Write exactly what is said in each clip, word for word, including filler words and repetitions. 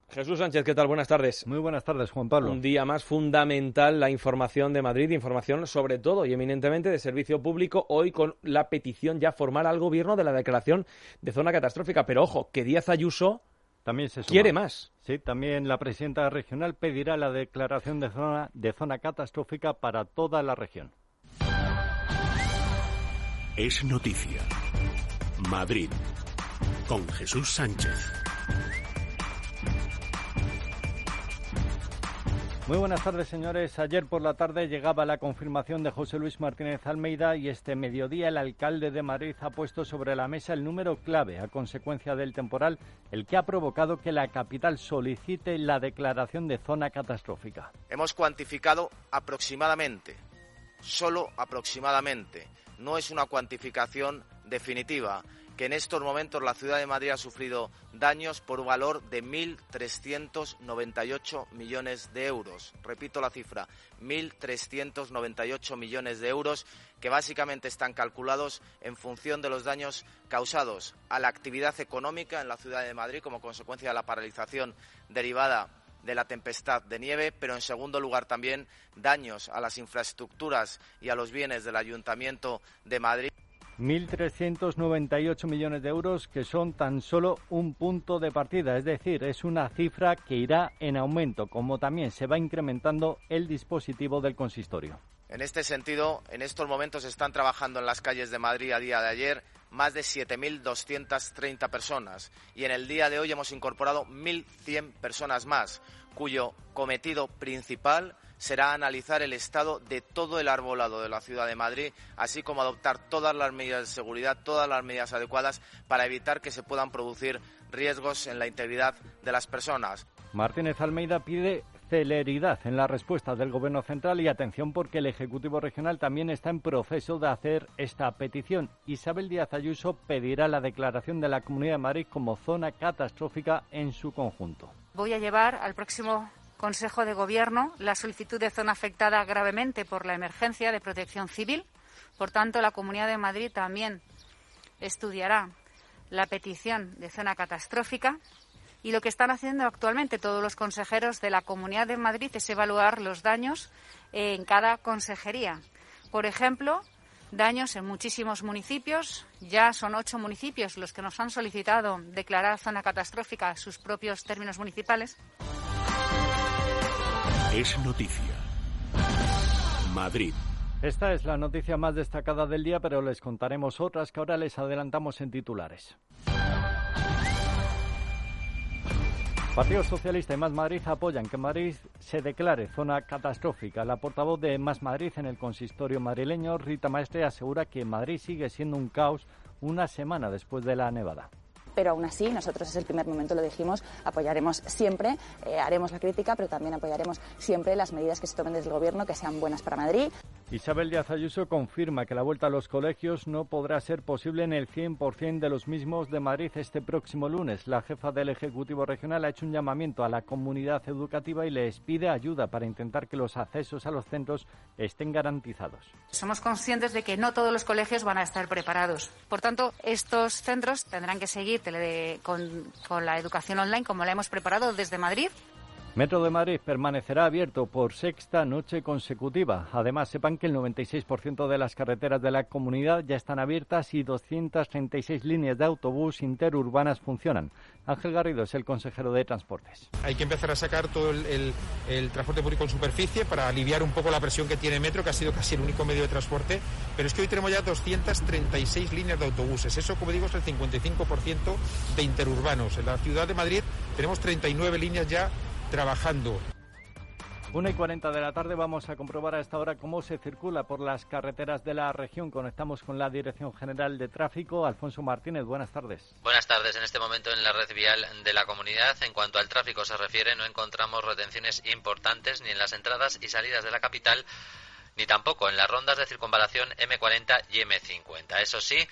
Jesús Sánchez, ¿qué tal? Buenas tardes. Muy buenas tardes, Juan Pablo. Un día más fundamental la información de Madrid, información sobre todo y eminentemente de servicio público, hoy con la petición ya formal al Gobierno de la declaración de zona catastrófica. Pero ojo, que Díaz Ayuso también se suma. Quiere más. Sí, también la presidenta regional pedirá la declaración de zona, de zona catastrófica para toda la región. Es noticia. Madrid, con Jesús Sánchez. Muy buenas tardes, señores. Ayer por la tarde llegaba la confirmación de José Luis Martínez Almeida y este mediodía el alcalde de Madrid ha puesto sobre la mesa el número clave a consecuencia del temporal, el que ha provocado que la capital solicite la declaración de zona catastrófica. Hemos cuantificado aproximadamente, solo aproximadamente, no es una cuantificación definitiva, que en estos momentos la ciudad de Madrid ha sufrido daños por un valor de mil trescientos noventa y ocho millones de euros. Repito la cifra, mil trescientos noventa y ocho millones de euros, que básicamente están calculados en función de los daños causados a la actividad económica en la ciudad de Madrid como consecuencia de la paralización derivada de la tempestad de nieve, pero en segundo lugar también daños a las infraestructuras y a los bienes del Ayuntamiento de Madrid. mil trescientos noventa y ocho millones de euros que son tan solo un punto de partida, es decir, es una cifra que irá en aumento, como también se va incrementando el dispositivo del consistorio. En este sentido, en estos momentos están trabajando en las calles de Madrid a día de ayer más de siete mil doscientas treinta personas y en el día de hoy hemos incorporado mil cien personas más, cuyo cometido principal será analizar el estado de todo el arbolado de la ciudad de Madrid, así como adoptar todas las medidas de seguridad, todas las medidas adecuadas para evitar que se puedan producir riesgos en la integridad de las personas. Martínez Almeida pide celeridad en la respuesta del Gobierno central y atención porque el Ejecutivo regional también está en proceso de hacer esta petición. Isabel Díaz Ayuso pedirá la declaración de la Comunidad de Madrid como zona catastrófica en su conjunto. Voy a llevar al próximo Consejo de Gobierno la solicitud de zona afectada gravemente por la emergencia de protección civil. Por tanto, la Comunidad de Madrid también estudiará la petición de zona catastrófica y lo que están haciendo actualmente todos los consejeros de la Comunidad de Madrid es evaluar los daños en cada consejería. Por ejemplo, daños en muchísimos municipios. Ya son ocho municipios los que nos han solicitado declarar zona catastrófica sus propios términos municipales. Es noticia. Madrid. Esta es la noticia más destacada del día, pero les contaremos otras que ahora les adelantamos en titulares. Partido Socialista y Más Madrid apoyan que Madrid se declare zona catastrófica. La portavoz de Más Madrid en el consistorio madrileño, Rita Maestre, asegura que Madrid sigue siendo un caos una semana después de la nevada. Pero aún así, nosotros desde el primer momento lo dijimos, apoyaremos siempre, eh, haremos la crítica, pero también apoyaremos siempre las medidas que se tomen desde el Gobierno que sean buenas para Madrid. Isabel Díaz Ayuso confirma que la vuelta a los colegios no podrá ser posible en el cien por ciento de los mismos de Madrid este próximo lunes. La jefa del Ejecutivo Regional ha hecho un llamamiento a la comunidad educativa y les pide ayuda para intentar que los accesos a los centros estén garantizados. Somos conscientes de que no todos los colegios van a estar preparados. Por tanto, estos centros tendrán que seguir tele, con, con la educación online como la hemos preparado desde Madrid. Metro de Madrid permanecerá abierto por sexta noche consecutiva. Además, sepan que el noventa y seis por ciento de las carreteras de la comunidad ya están abiertas y doscientas treinta y seis líneas de autobús interurbanas funcionan. Ángel Garrido es el consejero de Transportes. Hay que empezar a sacar todo el, el, el transporte público en superficie para aliviar un poco la presión que tiene Metro, que ha sido casi el único medio de transporte. Pero es que hoy tenemos ya doscientas treinta y seis líneas de autobuses. Eso, como digo, es el cincuenta y cinco por ciento de interurbanos. En la ciudad de Madrid tenemos treinta y nueve líneas ya trabajando. una y cuarenta de la tarde vamos a comprobar a esta hora cómo se circula por las carreteras de la región. Conectamos con la Dirección General de Tráfico. Alfonso Martínez, buenas tardes. Buenas tardes. En este momento en la red vial de la comunidad, en cuanto al tráfico se refiere, no encontramos retenciones importantes ni en las entradas y salidas de la capital, ni tampoco en las rondas de circunvalación eme cuarenta y eme cincuenta. Eso sí,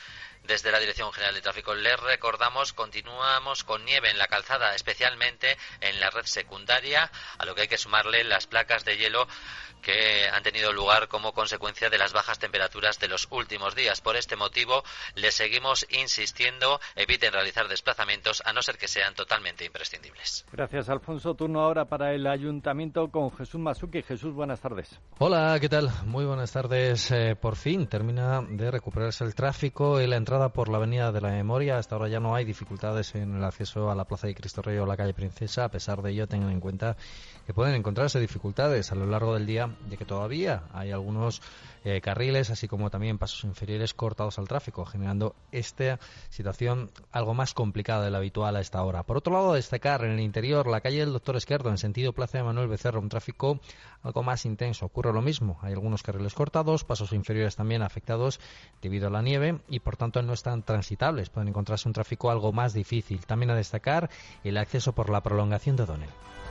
Desde la Dirección General de Tráfico les recordamos, continuamos con nieve en la calzada, especialmente en la red secundaria, a lo que hay que sumarle las placas de hielo que han tenido lugar como consecuencia de las bajas temperaturas de los últimos días. Por este motivo, les seguimos insistiendo, eviten realizar desplazamientos a no ser que sean totalmente imprescindibles. Gracias, Alfonso. Turno ahora para el Ayuntamiento con Jesús Masuki. Jesús, buenas tardes. Hola, ¿qué tal? Muy buenas tardes. Eh, por fin termina de recuperarse el tráfico y la entrada por la Avenida de la Memoria. Hasta ahora ya no hay dificultades en el acceso a la Plaza de Cristo Rey o la calle Princesa. A pesar de ello, tengan en cuenta que pueden encontrarse dificultades a lo largo del día, ya que todavía hay algunos eh, carriles, así como también pasos inferiores cortados al tráfico, generando esta situación algo más complicada de la habitual a esta hora. Por otro lado, destacar en el interior la calle del Doctor Esquerdo, en sentido Plaza de Manuel Becerra, un tráfico algo más intenso. Ocurre lo mismo, hay algunos carriles cortados, pasos inferiores también afectados debido a la nieve y por tanto no están transitables, pueden encontrarse un tráfico algo más difícil. También a destacar el acceso por la prolongación de O'Donnell.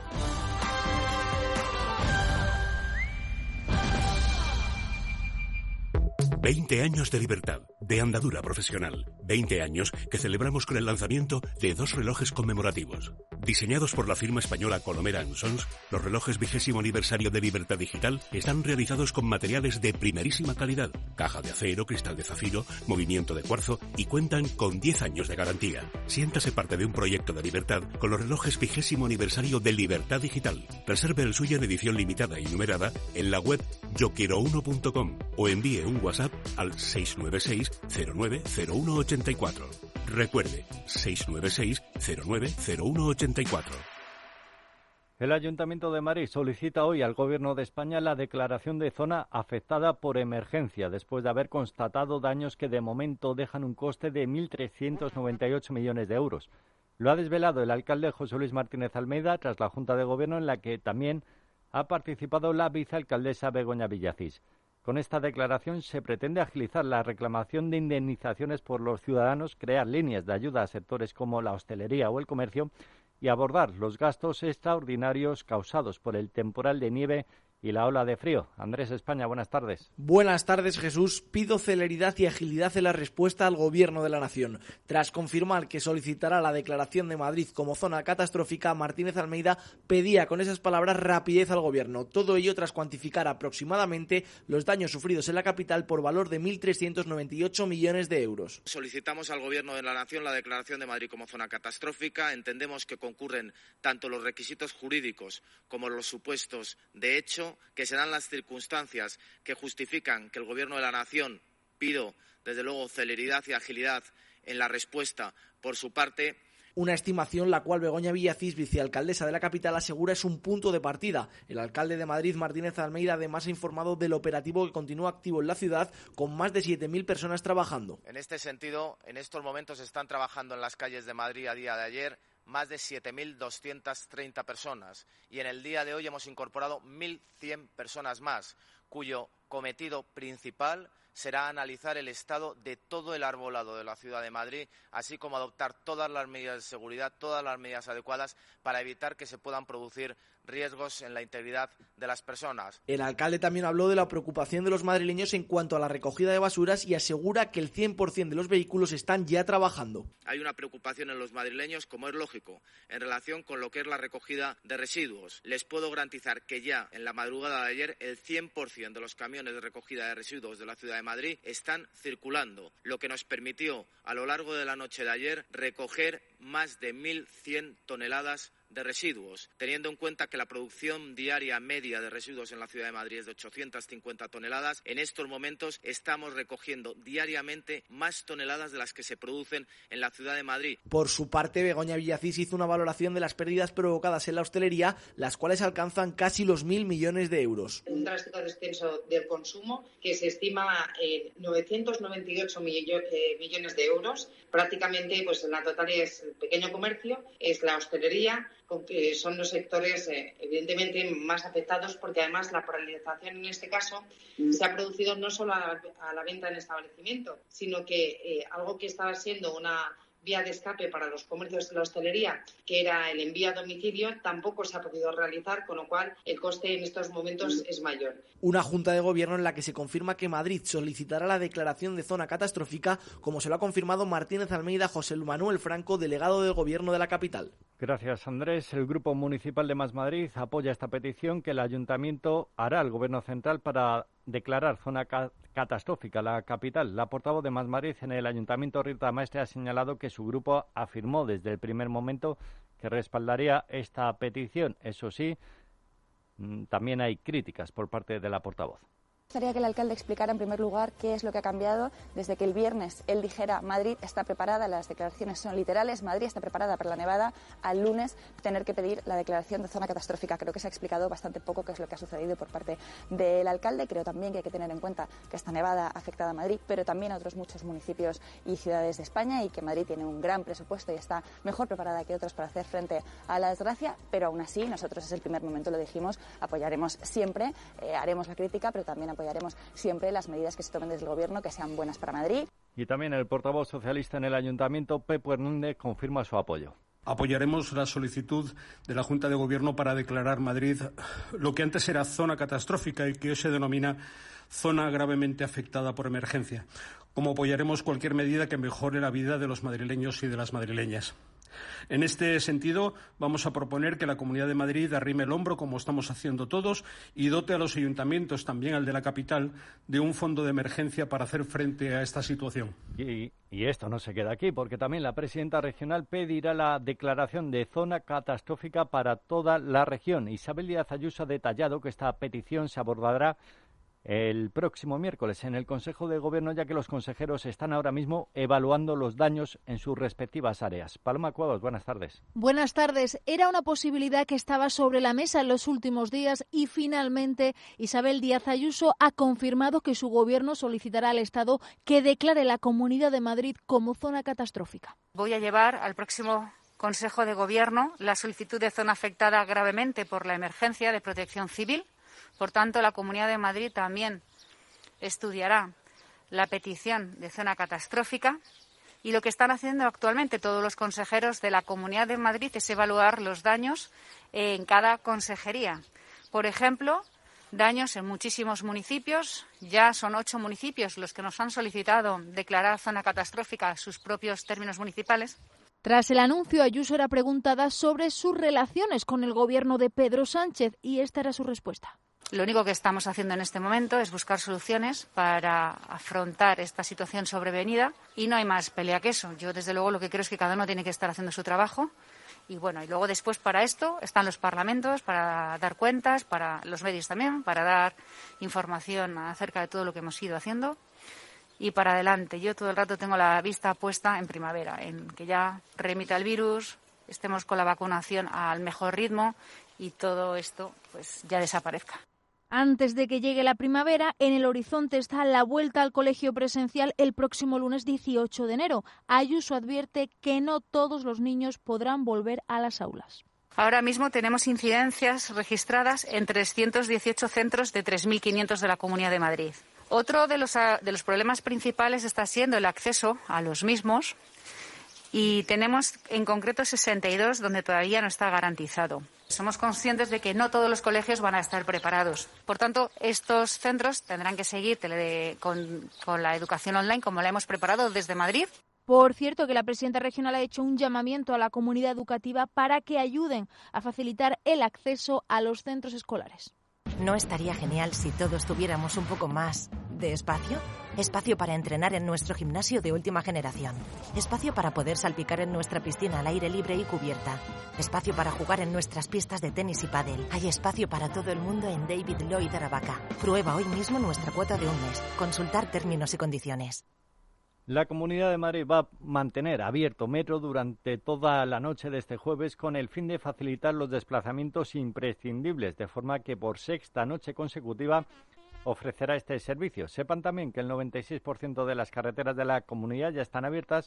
veinte años de libertad, de andadura profesional. veinte años que celebramos con el lanzamiento de dos relojes conmemorativos. Diseñados por la firma española Colomera and Sons, los relojes vigésimo aniversario de Libertad Digital están realizados con materiales de primerísima calidad, caja de acero, cristal de zafiro, movimiento de cuarzo y cuentan con diez años de garantía. Siéntase parte de un proyecto de libertad con los relojes vigésimo aniversario de Libertad Digital. Reserve el suyo en edición limitada y numerada en la web yo quiero uno punto com o envíe un WhatsApp al seis nueve seis cero nueve cero uno ocho cuatro. Recuerde, seis nueve seis cero nueve cero uno ocho cuatro. El Ayuntamiento de Madrid solicita hoy al Gobierno de España la declaración de zona afectada por emergencia, después de haber constatado daños que de momento dejan un coste de mil trescientos noventa y ocho millones de euros. Lo ha desvelado el alcalde José Luis Martínez Almeida tras la Junta de Gobierno, en la que también ha participado la vicealcaldesa Begoña Villacís. Con esta declaración se pretende agilizar la reclamación de indemnizaciones por los ciudadanos, crear líneas de ayuda a sectores como la hostelería o el comercio y abordar los gastos extraordinarios causados por el temporal de nieve y la ola de frío. Andrés España, buenas tardes. Buenas tardes, Jesús. Pido celeridad y agilidad en la respuesta al Gobierno de la Nación. Tras confirmar que solicitará la declaración de Madrid como zona catastrófica, Martínez Almeida pedía con esas palabras rapidez al Gobierno. Todo ello tras cuantificar aproximadamente los daños sufridos en la capital por valor de mil trescientos noventa y ocho millones de euros. Solicitamos al Gobierno de la Nación la declaración de Madrid como zona catastrófica. Entendemos que concurren tanto los requisitos jurídicos como los supuestos de hecho, que serán las circunstancias que justifican que el Gobierno de la Nación, pido desde luego celeridad y agilidad en la respuesta por su parte. Una estimación la cual Begoña Villacís, vicealcaldesa de la capital, asegura es un punto de partida. El alcalde de Madrid, Martínez Almeida, además ha informado del operativo que continúa activo en la ciudad con más de siete mil personas trabajando. En este sentido, en estos momentos están trabajando en las calles de Madrid a día de ayer más de siete mil doscientas treinta personas y en el día de hoy hemos incorporado mil cien personas más, cuyo cometido principal será analizar el estado de todo el arbolado de la ciudad de Madrid, así como adoptar todas las medidas de seguridad, todas las medidas adecuadas para evitar que se puedan producir riesgos en la integridad de las personas. El alcalde también habló de la preocupación de los madrileños en cuanto a la recogida de basuras y asegura que el cien por ciento de los vehículos están ya trabajando. Hay una preocupación en los madrileños, como es lógico, en relación con lo que es la recogida de residuos. Les puedo garantizar que ya en la madrugada de ayer el cien por ciento de los camiones de recogida de residuos de la ciudad de Madrid están circulando, lo que nos permitió a lo largo de la noche de ayer recoger más de mil cien toneladas de residuos, teniendo en cuenta que la producción diaria media de residuos en la ciudad de Madrid es de ochocientas cincuenta toneladas. En estos momentos estamos recogiendo diariamente más toneladas de las que se producen en la ciudad de Madrid. Por su parte, Begoña Villacís hizo una valoración de las pérdidas provocadas en la hostelería, las cuales alcanzan casi los mil millones de euros. Un drástico descenso del consumo que se estima en novecientos noventa y ocho millones de euros. Prácticamente, pues en la totalidad es el pequeño comercio, es la hostelería, que son los sectores eh, evidentemente más afectados, porque además la paralización en este caso mm. se ha producido no solo a la, a la venta en establecimiento, sino que eh, algo que estaba siendo una vía de escape para los comercios de la hostelería, que era el envío a domicilio, tampoco se ha podido realizar, con lo cual el coste en estos momentos es mayor. Una junta de gobierno en la que se confirma que Madrid solicitará la declaración de zona catastrófica, como se lo ha confirmado Martínez Almeida José Manuel Franco, delegado del Gobierno de la capital. Gracias, Andrés. El Grupo Municipal de Más Madrid apoya esta petición que el Ayuntamiento hará al Gobierno Central para declarar zona ca- catastrófica la capital. La portavoz de Más Madrid en el Ayuntamiento, Rita Maestre, ha señalado que su grupo afirmó desde el primer momento que respaldaría esta petición. Eso sí, también hay críticas por parte de la portavoz. Me gustaría que el alcalde explicara en primer lugar qué es lo que ha cambiado desde que el viernes él dijera Madrid está preparada, las declaraciones son literales, Madrid está preparada para la nevada, al lunes tener que pedir la declaración de zona catastrófica. Creo que se ha explicado bastante poco qué es lo que ha sucedido por parte del alcalde. Creo también que hay que tener en cuenta que esta nevada ha afectado a Madrid, pero también a otros muchos municipios y ciudades de España, y que Madrid tiene un gran presupuesto y está mejor preparada que otros para hacer frente a la desgracia, pero aún así nosotros desde el primer momento lo dijimos, apoyaremos siempre, eh, haremos la crítica, pero también apoyaremos siempre las medidas que se tomen desde el Gobierno que sean buenas para Madrid. Y también el portavoz socialista en el Ayuntamiento, Pepe Hernández, confirma su apoyo. Apoyaremos la solicitud de la Junta de Gobierno para declarar Madrid lo que antes era zona catastrófica y que hoy se denomina zona gravemente afectada por emergencia, como apoyaremos cualquier medida que mejore la vida de los madrileños y de las madrileñas. En este sentido, vamos a proponer que la Comunidad de Madrid arrime el hombro, como estamos haciendo todos, y dote a los ayuntamientos, también al de la capital, de un fondo de emergencia para hacer frente a esta situación. Y, y esto no se queda aquí, porque también la presidenta regional pedirá la declaración de zona catastrófica para toda la región. Isabel Díaz Ayuso ha detallado que esta petición se abordará el próximo miércoles en el Consejo de Gobierno, ya que los consejeros están ahora mismo evaluando los daños en sus respectivas áreas. Paloma Cuevas, buenas tardes. Buenas tardes. Era una posibilidad que estaba sobre la mesa en los últimos días y finalmente Isabel Díaz Ayuso ha confirmado que su Gobierno solicitará al Estado que declare la Comunidad de Madrid como zona catastrófica. Voy a llevar al próximo Consejo de Gobierno la solicitud de zona afectada gravemente por la emergencia de protección civil. Por tanto, la Comunidad de Madrid también estudiará la petición de zona catastrófica, y lo que están haciendo actualmente todos los consejeros de la Comunidad de Madrid es evaluar los daños en cada consejería. Por ejemplo, daños en muchísimos municipios. Ya son ocho municipios los que nos han solicitado declarar zona catastrófica a sus propios términos municipales. Tras el anuncio, Ayuso era preguntada sobre sus relaciones con el Gobierno de Pedro Sánchez y esta era su respuesta. Lo único que estamos haciendo en este momento es buscar soluciones para afrontar esta situación sobrevenida y no hay más pelea que eso. Yo, desde luego, lo que creo es que cada uno tiene que estar haciendo su trabajo y, bueno, y luego después para esto están los parlamentos, para dar cuentas, para los medios también, para dar información acerca de todo lo que hemos ido haciendo y para adelante. Yo todo el rato tengo la vista puesta en primavera, en que ya remita el virus, estemos con la vacunación al mejor ritmo y todo esto pues ya desaparezca. Antes de que llegue la primavera, en el horizonte está la vuelta al colegio presencial el próximo lunes dieciocho de enero. Ayuso advierte que no todos los niños podrán volver a las aulas. Ahora mismo tenemos incidencias registradas en trescientos dieciocho centros de tres mil quinientos de la Comunidad de Madrid. Otro de los, de los problemas principales está siendo el acceso a los mismos y tenemos en concreto sesenta y dos donde todavía no está garantizado. Somos conscientes de que no todos los colegios van a estar preparados. Por tanto, estos centros tendrán que seguir tele, con, con la educación online como la hemos preparado desde Madrid. Por cierto, que la presidenta regional ha hecho un llamamiento a la comunidad educativa para que ayuden a facilitar el acceso a los centros escolares. ¿No estaría genial si todos tuviéramos un poco más de espacio? Espacio para entrenar en nuestro gimnasio de última generación. Espacio para poder salpicar en nuestra piscina al aire libre y cubierta. Espacio para jugar en nuestras pistas de tenis y pádel. Hay espacio para todo el mundo en David Lloyd Aravaca. Prueba hoy mismo nuestra cuota de un mes. Consultar términos y condiciones. La Comunidad de Madrid va a mantener abierto Metro durante toda la noche de este jueves con el fin de facilitar los desplazamientos imprescindibles, de forma que por sexta noche consecutiva ofrecerá este servicio. Sepan también que el noventa y seis por ciento de las carreteras de la comunidad ya están abiertas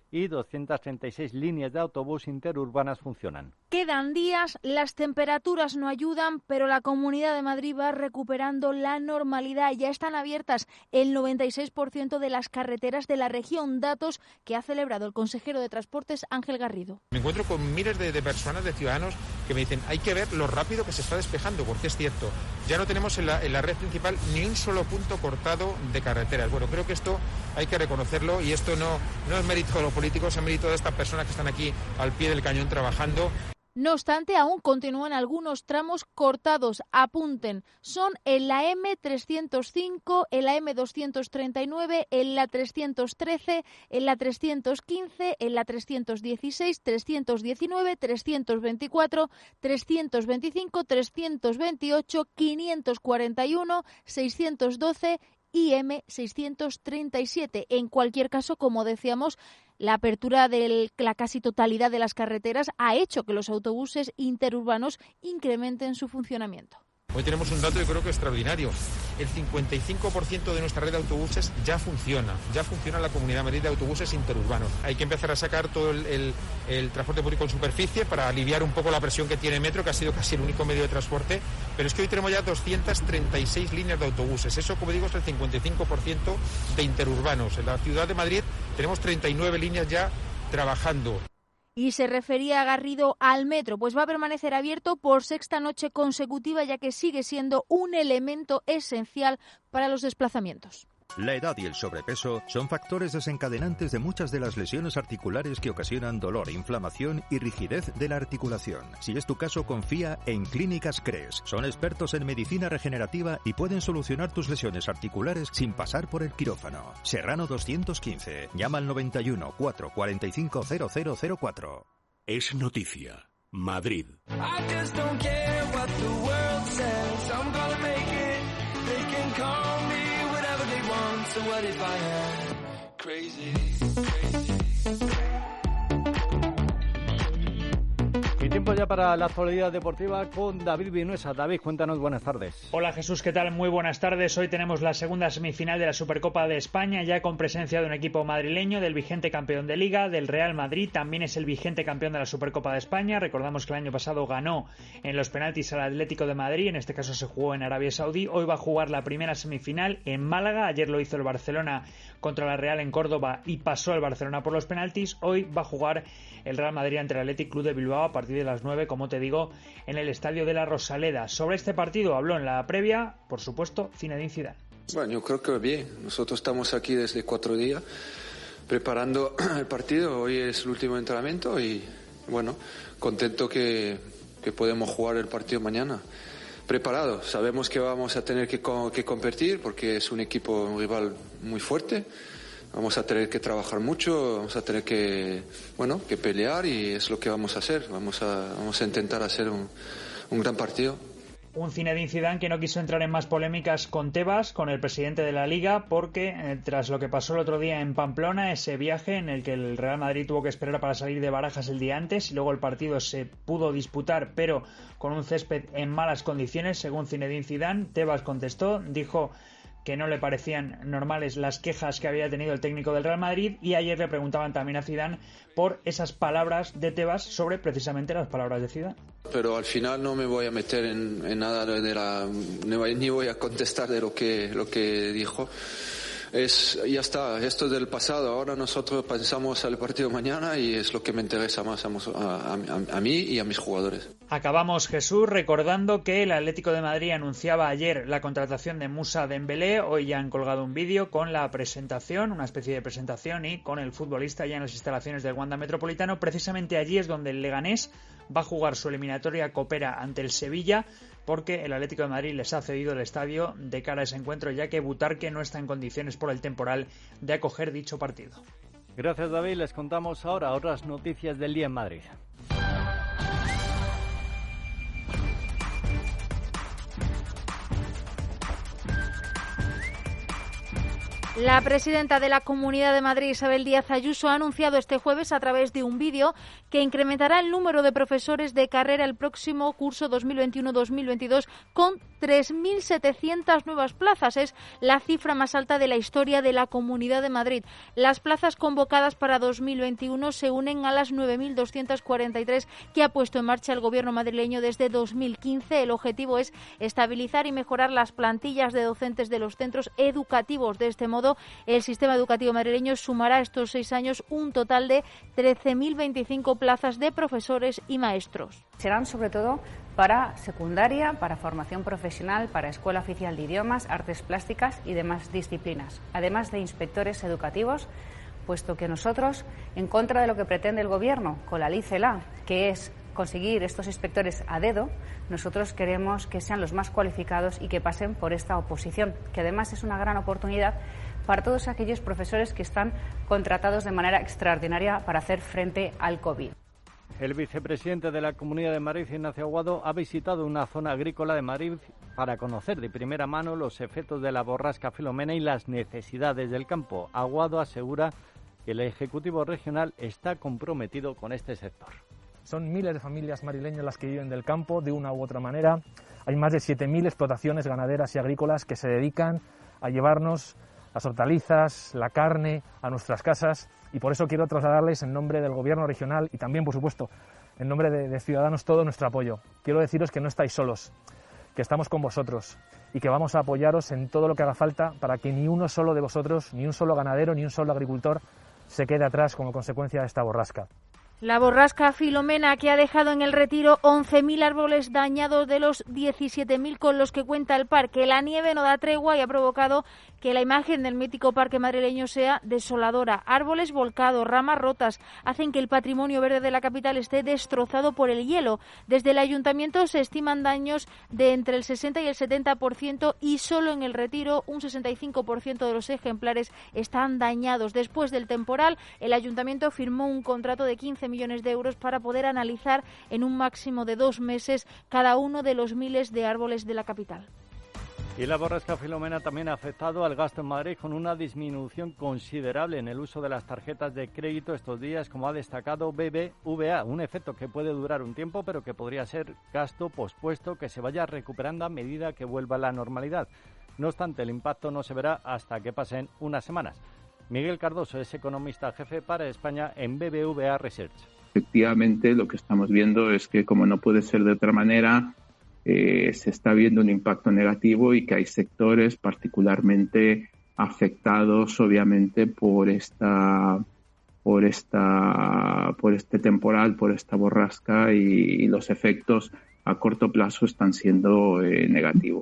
y doscientas treinta y seis líneas de autobús interurbanas funcionan. Quedan días, las temperaturas no ayudan, pero la Comunidad de Madrid va recuperando la normalidad. Ya están abiertas el noventa y seis por ciento de las carreteras de la región, datos que ha celebrado el consejero de Transportes, Ángel Garrido. Me encuentro con miles de, de personas, de ciudadanos, que me dicen hay que ver lo rápido que se está despejando, porque es cierto, ya no tenemos en la, en la red principal ni un solo punto cortado de carreteras. Bueno, creo que esto hay que reconocerlo y esto no, no es mérito de los políticos, es mérito de estas personas que están aquí al pie del cañón trabajando. No obstante, aún continúan algunos tramos cortados. Apunten, son en la eme trescientos cinco, en la eme doscientos treinta y nueve, en la trescientos trece, en la trescientos quince, en la trescientos dieciséis, trescientos diecinueve, trescientos veinticuatro, trescientos veinticinco, trescientos veintiocho, quinientos cuarenta y uno, seiscientos doce y eme seiscientos treinta y siete. En cualquier caso, como decíamos, la apertura de la casi totalidad de las carreteras ha hecho que los autobuses interurbanos incrementen su funcionamiento. Hoy tenemos un dato, yo creo que extraordinario. El cincuenta y cinco por ciento de nuestra red de autobuses ya funciona. Ya funciona la Comunidad de Madrid de autobuses interurbanos. Hay que empezar a sacar todo el, el, el transporte público en superficie para aliviar un poco la presión que tiene Metro, que ha sido casi el único medio de transporte. Pero es que hoy tenemos ya doscientas treinta y seis líneas de autobuses. Eso, como digo, es el cincuenta y cinco por ciento de interurbanos. En la ciudad de Madrid tenemos treinta y nueve líneas ya trabajando. Y se refería a Garrido al metro, pues va a permanecer abierto por sexta noche consecutiva, ya que sigue siendo un elemento esencial para los desplazamientos. La edad y el sobrepeso son factores desencadenantes de muchas de las lesiones articulares que ocasionan dolor, inflamación y rigidez de la articulación. Si es tu caso, confía en Clínicas Cres. Son expertos en medicina regenerativa y pueden solucionar tus lesiones articulares sin pasar por el quirófano. Serrano doscientos quince. Llama al noventa y uno, cuatro cuarenta y cinco, cero cero cero cuatro. Es noticia. Madrid. So what if I am crazy, crazy? Y tiempo ya para la actualidad deportiva con David Vinuesa. David, cuéntanos, buenas tardes. Hola Jesús, ¿qué tal? Muy buenas tardes. Hoy tenemos la segunda semifinal de la Supercopa de España, ya con presencia de un equipo madrileño, del vigente campeón de Liga, del Real Madrid. También es el vigente campeón de la Supercopa de España. Recordamos que el año pasado ganó en los penaltis al Atlético de Madrid, en este caso se jugó en Arabia Saudí. Hoy va a jugar la primera semifinal en Málaga. Ayer lo hizo el Barcelona contra la Real en Córdoba y pasó el Barcelona por los penaltis. Hoy va a jugar el Real Madrid ante el Athletic Club de Bilbao a partir de las nueve, como te digo, en el estadio de la Rosaleda. Sobre este partido habló en la previa, por supuesto, Zinedine Zidane. Bueno, yo creo que bien. Nosotros estamos aquí desde cuatro días preparando el partido. Hoy es el último entrenamiento y, bueno, contento que, que podemos jugar el partido mañana. Preparados. Sabemos que vamos a tener que, que competir porque es un equipo, un rival muy fuerte. Vamos a tener que trabajar mucho, vamos a tener que, bueno, que pelear y es lo que vamos a hacer. Vamos a, vamos a intentar hacer un, un gran partido. Un Zinedine Zidane que no quiso entrar en más polémicas con Tebas, con el presidente de la Liga, porque eh, tras lo que pasó el otro día en Pamplona, ese viaje en el que el Real Madrid tuvo que esperar para salir de Barajas el día antes y luego el partido se pudo disputar, pero con un césped en malas condiciones, según Zinedine Zidane. Tebas contestó, dijo que no le parecían normales las quejas que había tenido el técnico del Real Madrid, y ayer le preguntaban también a Zidane por esas palabras de Tebas sobre precisamente las palabras de Zidane. Pero al final no me voy a meter en, en nada de la, ni voy a contestar de lo que lo que dijo. Es, ya está, esto es del pasado. Ahora nosotros pensamos al partido mañana y es lo que me interesa más a, a, a, a mí y a mis jugadores. Acabamos, Jesús, recordando que el Atlético de Madrid anunciaba ayer la contratación de Moussa Dembélé. Hoy ya han colgado un vídeo con la presentación, una especie de presentación, y con el futbolista ya en las instalaciones del Wanda Metropolitano. Precisamente allí es donde el Leganés va a jugar su eliminatoria copera ante el Sevilla, porque el Atlético de Madrid les ha cedido el estadio de cara a ese encuentro, ya que Butarque no está en condiciones por el temporal de acoger dicho partido. Gracias, David. Les contamos ahora otras noticias del día en Madrid. La presidenta de la Comunidad de Madrid, Isabel Díaz Ayuso, ha anunciado este jueves a través de un vídeo que incrementará el número de profesores de carrera el próximo curso dos mil veintiuno dos mil veintidós con tres mil setecientas nuevas plazas. Es la cifra más alta de la historia de la Comunidad de Madrid. Las plazas convocadas para dos mil veintiuno se unen a las nueve mil doscientas cuarenta y tres que ha puesto en marcha el Gobierno madrileño desde dos mil quince. El objetivo es estabilizar y mejorar las plantillas de docentes de los centros educativos. De este modo, el sistema educativo madrileño sumará estos seis años un total de trece mil veinticinco plazas de profesores y maestros. Serán sobre todo para secundaria, para formación profesional, para Escuela Oficial de Idiomas, Artes Plásticas y demás disciplinas, además de inspectores educativos, puesto que nosotros, en contra de lo que pretende el Gobierno con la Ley CELA, que es conseguir estos inspectores a dedo, nosotros queremos que sean los más cualificados y que pasen por esta oposición, que además es una gran oportunidad para todos aquellos profesores que están contratados de manera extraordinaria para hacer frente al COVID. El vicepresidente de la Comunidad de Madrid, Ignacio Aguado, ha visitado una zona agrícola de Madrid para conocer de primera mano los efectos de la borrasca Filomena y las necesidades del campo. Aguado asegura que el Ejecutivo Regional está comprometido con este sector. Son miles de familias madrileñas las que viven del campo de una u otra manera. Hay más de siete mil explotaciones ganaderas y agrícolas que se dedican a llevarnos las hortalizas, la carne a nuestras casas, y por eso quiero trasladarles en nombre del Gobierno regional y también, por supuesto, en nombre de, de Ciudadanos todo nuestro apoyo. Quiero deciros que no estáis solos, que estamos con vosotros y que vamos a apoyaros en todo lo que haga falta para que ni uno solo de vosotros, ni un solo ganadero, ni un solo agricultor se quede atrás como consecuencia de esta borrasca. La borrasca Filomena, que ha dejado en el retiro once mil árboles dañados de los diecisiete mil con los que cuenta el parque. La nieve no da tregua y ha provocado que la imagen del mítico parque madrileño sea desoladora. Árboles volcados, ramas rotas, hacen que el patrimonio verde de la capital esté destrozado por el hielo. Desde el ayuntamiento se estiman daños de entre el sesenta y el setenta por ciento y solo en el retiro un sesenta y cinco por ciento de los ejemplares están dañados. Después del temporal, el ayuntamiento firmó un contrato de quince millones de euros para poder analizar en un máximo de dos meses cada uno de los miles de árboles de la capital. Y la borrasca Filomena también ha afectado al gasto en Madrid con una disminución considerable en el uso de las tarjetas de crédito estos días, como ha destacado B B V A, un efecto que puede durar un tiempo pero que podría ser gasto pospuesto que se vaya recuperando a medida que vuelva a la normalidad. No obstante, el impacto no se verá hasta que pasen unas semanas. Miguel Cardoso es economista jefe para España en B B V A Research. Efectivamente, lo que estamos viendo es que, como no puede ser de otra manera, eh, se está viendo un impacto negativo y que hay sectores particularmente afectados, obviamente, por esta, por esta, por este temporal, por esta borrasca, y, y los efectos a corto plazo están siendo eh, negativos.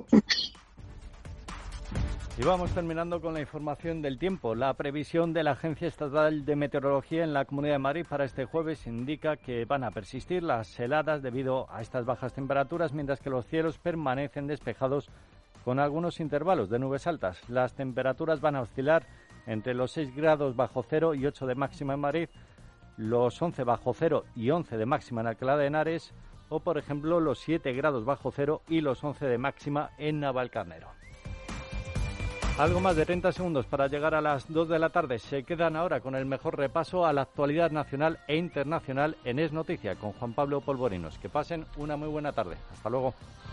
Y vamos terminando con la información del tiempo. La previsión de la Agencia Estatal de Meteorología en la Comunidad de Madrid para este jueves indica que van a persistir las heladas debido a estas bajas temperaturas, mientras que los cielos permanecen despejados con algunos intervalos de nubes altas. Las temperaturas van a oscilar entre los seis grados bajo cero y ocho de máxima en Madrid, los once bajo cero y once de máxima en Alcalá de Henares, o por ejemplo los siete grados bajo cero y los once de máxima en Navalcarnero. Algo más de treinta segundos para llegar a las dos de la tarde. Se quedan ahora con el mejor repaso a la actualidad nacional e internacional en Es Noticia con Juan Pablo Polvorinos. Que pasen una muy buena tarde. Hasta luego.